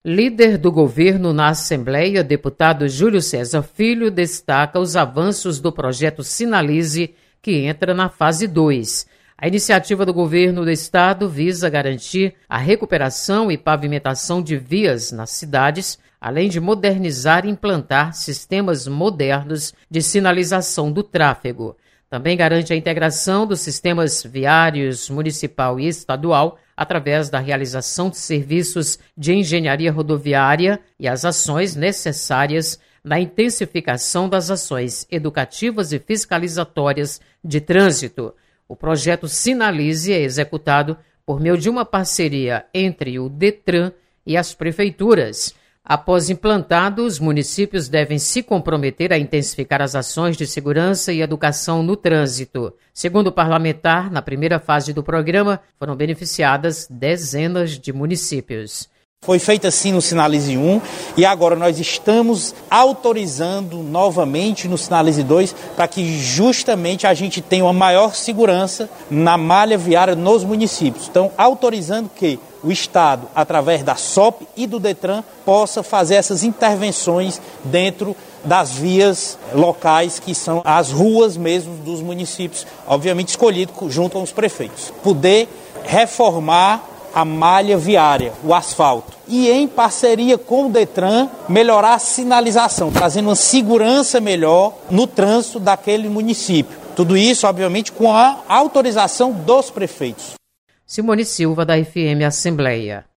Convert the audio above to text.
Líder do governo na Assembleia, deputado Júlio César Filho, destaca os avanços do projeto Sinalize, que entra na fase 2. A iniciativa do governo do estado visa garantir a recuperação e pavimentação de vias nas cidades, além de modernizar e implantar sistemas modernos de sinalização do tráfego. Também garante a integração dos sistemas viários municipal e estadual através da realização de serviços de engenharia rodoviária e as ações necessárias na intensificação das ações educativas e fiscalizatórias de trânsito. O projeto Sinalize é executado por meio de uma parceria entre o Detran e as prefeituras. Após implantado, os municípios devem se comprometer a intensificar as ações de segurança e educação no trânsito. Segundo o parlamentar, na primeira fase do programa, foram beneficiadas dezenas de municípios. Foi feito assim no Sinalize 1 e agora nós estamos autorizando novamente no Sinalize 2 para que justamente a gente tenha uma maior segurança na malha viária nos municípios. Então, autorizando que o Estado, através da SOP e do Detran, possa fazer essas intervenções dentro das vias locais, que são as ruas mesmo dos municípios, obviamente escolhido junto com os prefeitos. Poder reformar a malha viária, o asfalto, e em parceria com o Detran, melhorar a sinalização, trazendo uma segurança melhor no trânsito daquele município. Tudo isso, obviamente, com a autorização dos prefeitos. Simone Silva, da FM Assembleia.